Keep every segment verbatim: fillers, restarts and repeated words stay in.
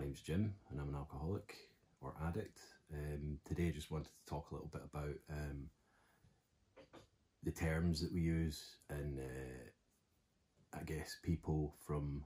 name's Jim and I'm an alcoholic or addict. Um, today I just wanted to talk a little bit about um, the terms that we use and uh, I guess people from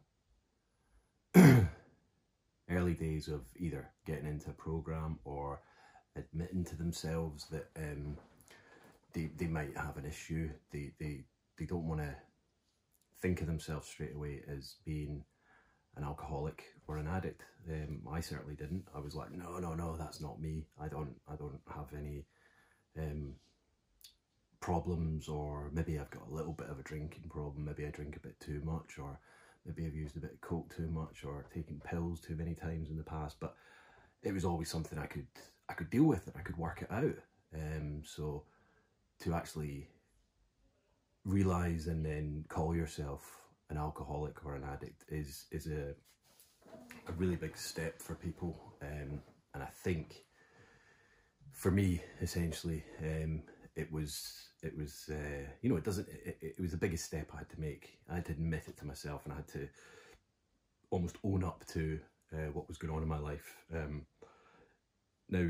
early days of either getting into a program or admitting to themselves that um, they, they might have an issue. They, they, they don't want to think of themselves straight away as being an alcoholic or an addict. Um, I certainly didn't. I was like, no, no, no, that's not me. I don't, I don't have any um, problems, or maybe I've got a little bit of a drinking problem. Maybe I drink a bit too much, or maybe I've used a bit of coke too much, or taken pills too many times in the past. But it was always something I could, I could deal with, and I could work it out. Um, so to actually realize and then call yourself an alcoholic or an addict is is a a really big step for people, um, and I think for me essentially um, it was it was uh, you know it doesn't it, it was the biggest step I had to make. I had to admit it to myself, and I had to almost own up to uh, what was going on in my life. Um, now,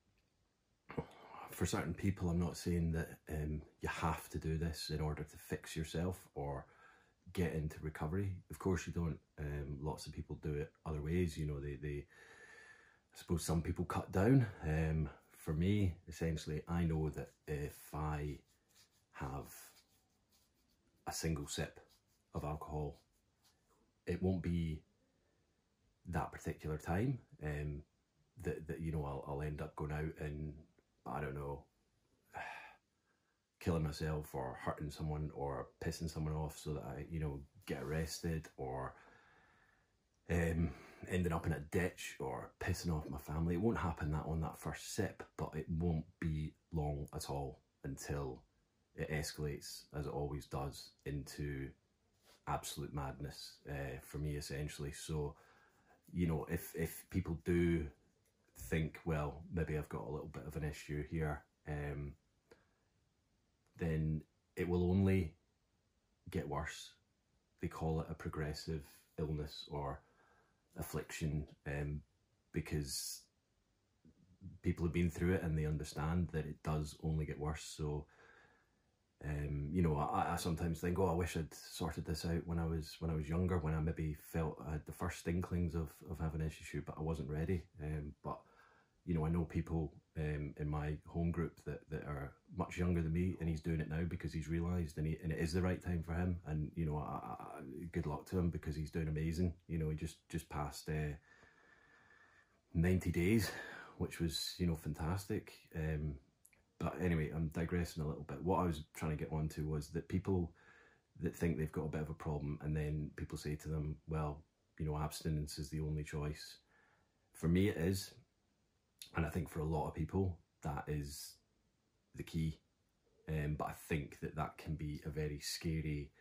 for certain people, I'm not saying that um, you have to do this in order to fix yourself or get into recovery. Of course you don't. Um, lots of people do it other ways. You know, they, they I suppose some people cut down. Um, for me, essentially, I know that if I have a single sip of alcohol, it won't be that particular time um, that, that, you know, I'll, I'll end up going out and, I don't know, killing myself or hurting someone or pissing someone off so that I, you know, get arrested, or um, ending up in a ditch or pissing off my family. It won't happen that on that first sip, but it won't be long at all until it escalates, as it always does, into absolute madness uh, for me, essentially. So, you know, if, if people do think, well, maybe I've got a little bit of an issue here, um, then it will only get worse. They call it a progressive illness or affliction um, because people have been through it and they understand that it does only get worse. So, um, you know, I, I sometimes think, oh, I wish I'd sorted this out when I was when I was younger, when I maybe felt I had the first inklings of, of having an issue, but I wasn't ready. Um, but you know, I know people um, in my home group that, that are much younger than me, and he's doing it now because he's realised, and, he, and it is the right time for him. And, you know, I, I, good luck to him because he's doing amazing. You know, he just, just passed uh, ninety days, which was, you know, fantastic. Um, but anyway, I'm digressing a little bit. What I was trying to get onto was that people that think they've got a bit of a problem, and then people say to them, well, you know, abstinence is the only choice. For me, it is. And I think for a lot of people, that is the key. Um, but I think that that can be a very scary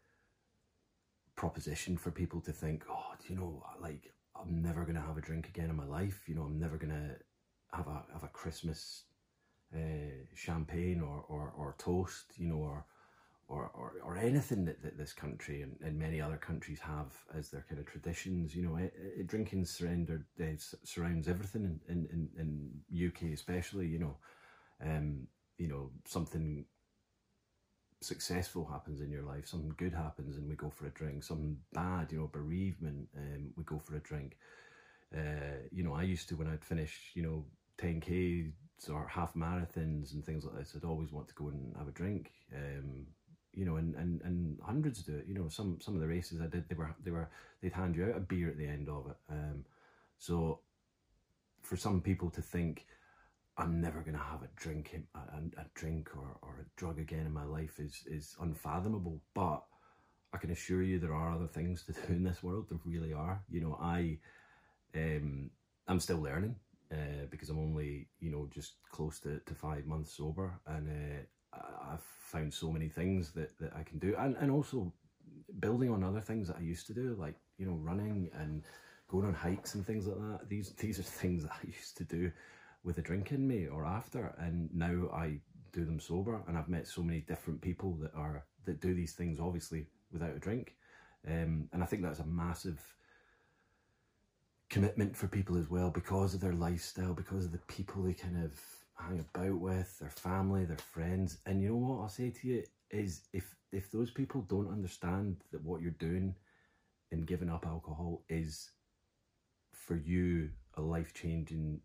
proposition for people to think, oh, do you know, like, I'm never going to have a drink again in my life. You know, I'm never going to have a have a Christmas uh, champagne or, or, or toast, you know, or or, or, or anything that, that this country and, and many other countries have as their kind of traditions. You know, it, it, drinking surrendered, uh, surrounds everything in, in, in U K especially, you know. Um, you know, something successful happens in your life, something good happens and we go for a drink, something bad, you know, bereavement, um, we go for a drink. Uh, you know, I used to, when I'd finish, you know, ten Ks or half marathons and things like this, I'd always want to go and have a drink. Um, you know, and, and, and hundreds do it. You know, some some of the races I did, they were they were they'd hand you out a beer at the end of it. Um, so for some people to think, I'm never going to have a drink, a, a drink or, or a drug again in my life is is unfathomable. But I can assure you there are other things to do in this world. There really are. You know, I um I'm still learning uh, because I'm only, you know, just close to, to five months sober, and uh, I've found so many things that, that I can do, and, and also building on other things that I used to do, like, you know, running and going on hikes and things like that. These these are things that I used to do with a drink in me or after, and now I do them sober, and I've met so many different people that are that do these things obviously without a drink, um, and I think that's a massive commitment for people as well, because of their lifestyle, because of the people they kind of hang about with, their family, their friends. And you know what I'll say to you is, if if those people don't understand that what you're doing in giving up alcohol is for you a life-changing,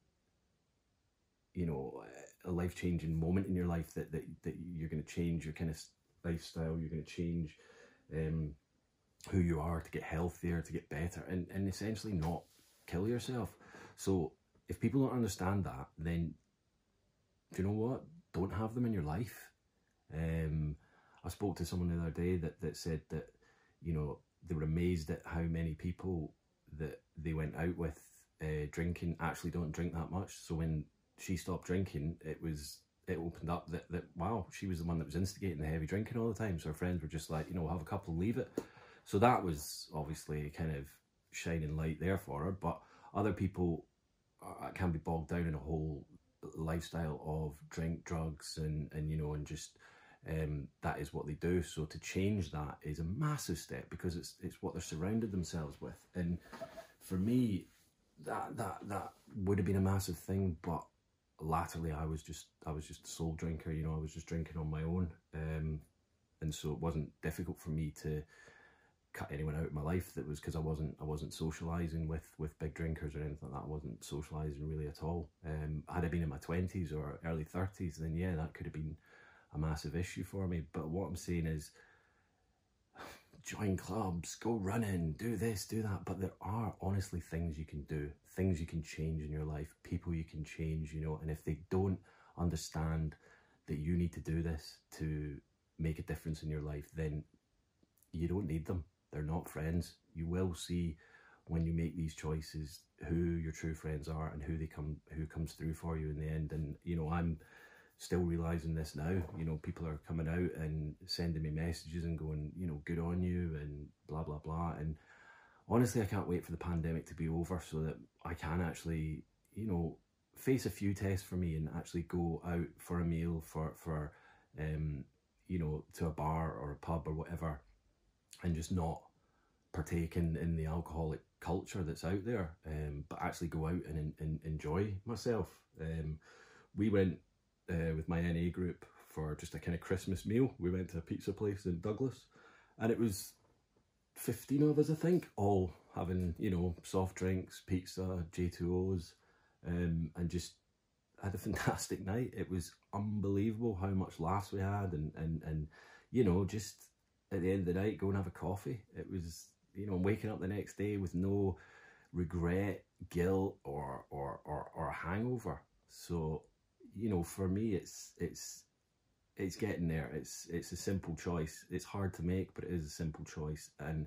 you know, a life-changing moment in your life, that that, that you're going to change your kind of lifestyle, you're going to change um who you are to get healthier, to get better, and and essentially not kill yourself. So if people don't understand that, then do you know what? Don't have them in your life. Um, I spoke to someone the other day that, that said that, you know, they were amazed at how many people that they went out with uh, drinking actually don't drink that much. So when she stopped drinking, it was, it opened up that, that, wow, she was the one that was instigating the heavy drinking all the time. So her friends were just like, you know, have a couple, leave it. So that was obviously kind of shining light there for her. But other people uh, can be bogged down in a whole lifestyle of drink, drugs, and and you know, and just um that is what they do. So to change that is a massive step, because it's it's what they're surrounded themselves with. And for me, that that that would have been a massive thing, but latterly I was just I was just a sole drinker, you know. I was just drinking on my own, um and so it wasn't difficult for me to cut anyone out of my life. That was because I wasn't I wasn't socializing with with big drinkers or anything like that. I wasn't socializing really at all. Um, had I been in my twenties or early thirties, then yeah, that could have been a massive issue for me. But what I'm saying is, join clubs, go running, do this, do that. But there are honestly things you can do, things you can change in your life, people you can change, you know. And if they don't understand that you need to do this to make a difference in your life, then you don't need them. They're not friends. You will see when you make these choices who your true friends are and who they come who comes through for you in the end. And you know, I'm still realizing this now. You know, people are coming out and sending me messages and going, you know, good on you and blah blah blah. And honestly, I can't wait for the pandemic to be over so that I can actually, you know, face a few tests for me and actually go out for a meal, for for um you know, to a bar or a pub or whatever, and just not partake in, in the alcoholic culture that's out there, um, but actually go out and, and enjoy myself. Um, we went uh, with my N A group for just a kind of Christmas meal. We went to a pizza place in Douglas, and it was fifteen of us, I think, all having, you know, soft drinks, pizza, J two Os, um, and just had a fantastic night. It was unbelievable how much laughs we had, and, and, and you know, just at the end of the night, go and have a coffee. It was, you know, waking up the next day with no regret, guilt, or or or, or a hangover. So, you know, for me, it's it's it's getting there. It's it's a simple choice. It's hard to make, but it is a simple choice, and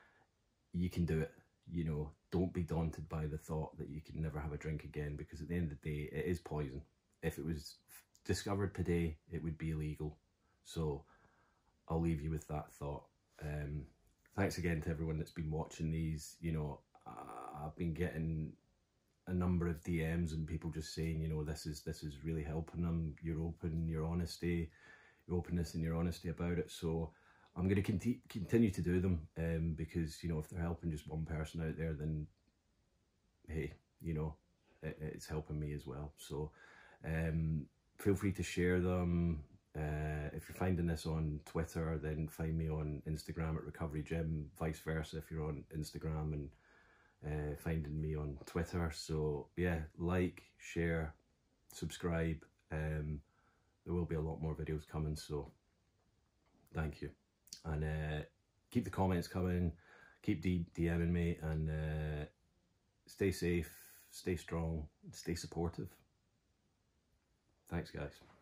you can do it. You know, don't be daunted by the thought that you can never have a drink again, because at the end of the day, it is poison. If it was discovered today, it would be illegal. So I'll leave you with that thought. Um, thanks again to everyone that's been watching these. You know, uh, I've been getting a number of D Ms and people just saying, you know, this is this is really helping them. You're open, your honesty, your openness and your honesty about it. So I'm going to conti continue to do them, um, because, you know, if they're helping just one person out there, then hey, you know, it, it's helping me as well. So um, feel free to share them. Uh, if you're finding this on Twitter, then find me on Instagram at Recovery Gym, vice versa if you're on Instagram and uh, finding me on Twitter. So yeah, like, share, subscribe. Um, there will be a lot more videos coming, so thank you. And uh, keep the comments coming, keep DMing me, and uh, stay safe, stay strong, stay supportive. Thanks, guys.